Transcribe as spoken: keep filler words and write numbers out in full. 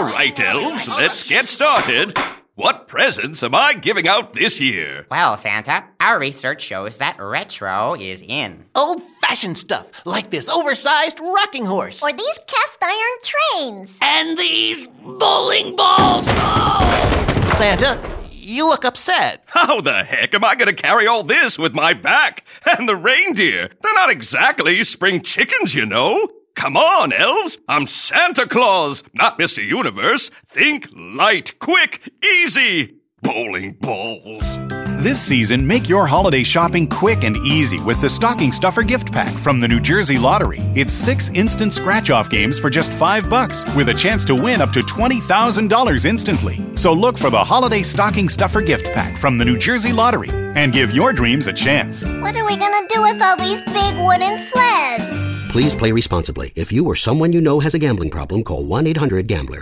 All right, elves, let's get started. What presents am I giving out this year? Well, Santa, our research shows that retro is in. Old-fashioned stuff, like this oversized rocking horse. Or these cast-iron trains. And these bowling balls. Oh! Santa, you look upset. How the heck am I going to carry all this with my back? And the reindeer, they're not exactly spring chickens, you know. Come on, elves. I'm Santa Claus, not Mister Universe. Think light, quick, easy. Bowling balls. This season, make your holiday shopping quick and easy with the Stocking Stuffer Gift Pack from the New Jersey Lottery. It's six instant scratch-off games for just five bucks with a chance to win up to twenty thousand dollars instantly. So look for the Holiday Stocking Stuffer Gift Pack from the New Jersey Lottery and give your dreams a chance. What are we gonna do with all these big wooden sleds? Please play responsibly. If you or someone you know has a gambling problem, call one eight hundred gambler.